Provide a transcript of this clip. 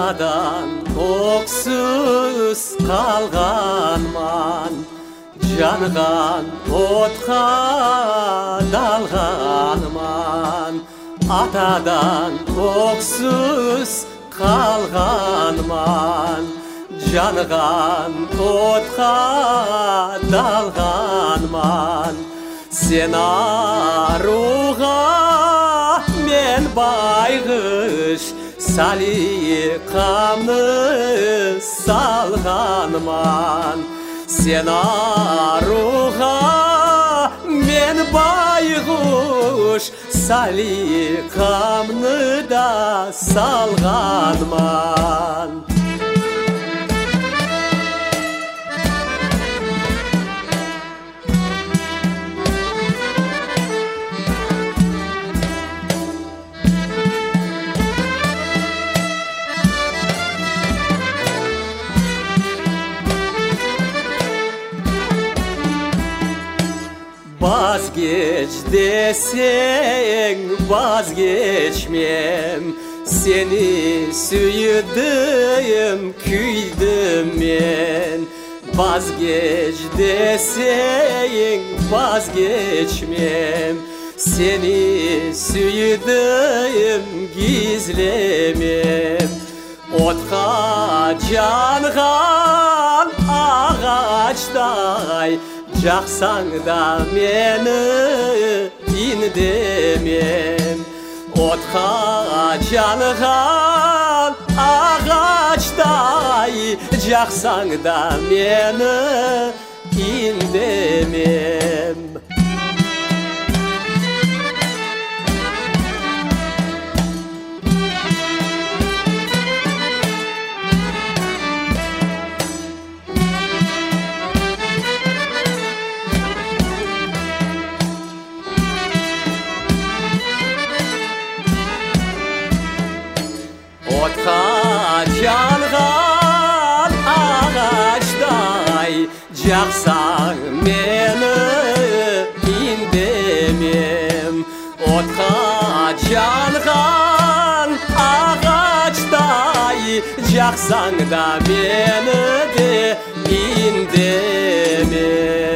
атадан оқсыз қалғанман, жанған отқа далғанман. Атадан оқсыз қалғанман, жанған отқа далғанман. Сен аруға, мен байғыш, салиқамны салғанман. Сен аруға, мен байғыш, салиқамны да салғанман. Vazgeç deseng vazgeçmem, seni süydüm, küydüm men. Vazgeç deseng vazgeçmem, seni süydüm, gizlemem. Otqa janğan ağaçday, жақсаң да мені индемем. Отқа жанған ағаштай, жақсаң да мені индемем. Otqa janğan ağaçday, жақсаң meni индемем. Otqa janğan ağaçday, жақсаң da meni de индемем.